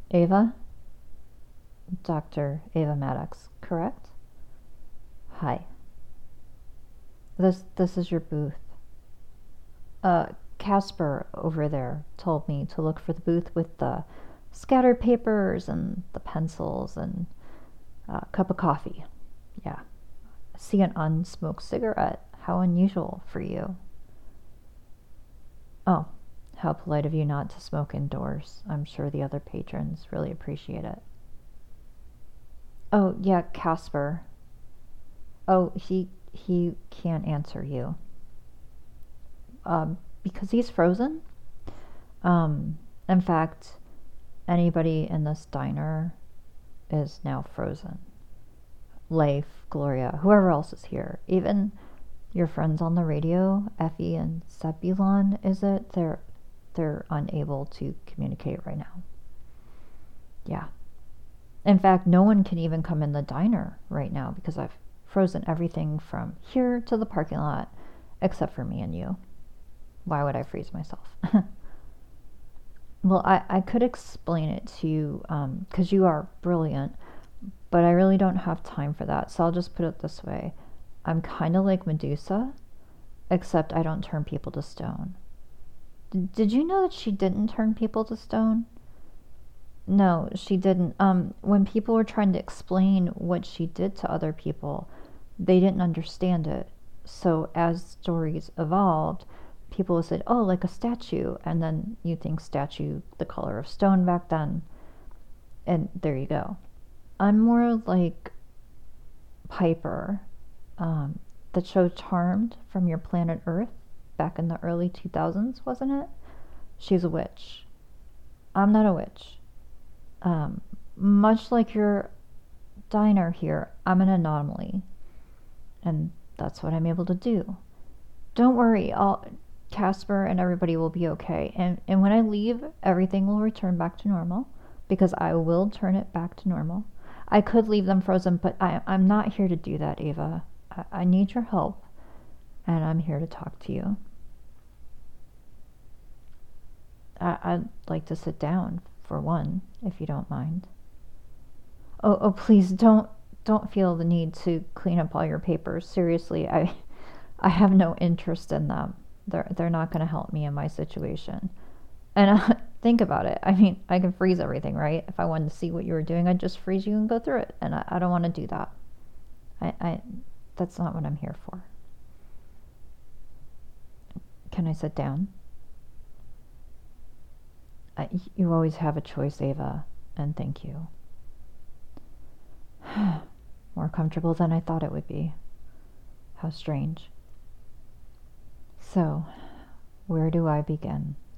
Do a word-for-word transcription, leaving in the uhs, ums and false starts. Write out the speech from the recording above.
Ava? Doctor Ava Maddox, correct? Hi. This this is your booth. Uh, Casper over there told me to look for the booth with the scattered papers and the pencils and a cup of coffee. Yeah. See an unsmoked cigarette. How unusual for you. Oh, how polite of you not to smoke indoors. I'm sure the other patrons really appreciate it. Oh, yeah, Casper. Oh, he he can't answer you. Um, because he's frozen. Um, in fact, anybody in this diner is now frozen. Leif, Gloria, whoever else is here, even your friends on the radio, Effie and Sebulon, is it? They're they're unable to communicate right now. Yeah. In fact, no one can even come in the diner right now because I've frozen everything from here to the parking lot except for me and you. Why would I freeze myself? Well, I, I could explain it to you because um, you are brilliant, but I really don't have time for that. So I'll just put it this way. I'm kind of like Medusa, except I don't turn people to stone. D- did you know that she didn't turn people to stone? No, she didn't. Um, when people were trying to explain what she did to other people, they didn't understand it. So as stories evolved, people said, "Oh, like a statue," and then you think statue the color of stone back then, and there you go. I'm more like Piper, um, the show Charmed from Your Planet Earth back in the early two thousands, wasn't it? She's a witch. I'm not a witch. Um, much like your diner here, I'm an anomaly, and that's what I'm able to do. Don't worry, I'll Casper and everybody will be okay. And and when I leave, everything will return back to normal because I will turn it back to normal. I could leave them frozen, but I I'm not here to do that, Ava. I, I need your help, and I'm here to talk to you. I, I'd like to sit down for one, if you don't mind. Oh, oh, please don't don't feel the need to clean up all your papers. Seriously, I I have no interest in them. They're they're not going to help me in my situation. And uh, think about it. I mean, I can freeze everything, right? If I wanted to see what you were doing, I'd just freeze you and go through it. And I, I don't want to do that. I, I that's not what I'm here for. Can I sit down? I, you always have a choice, Ava, and thank you. More comfortable than I thought it would be. How strange. So, where do I begin?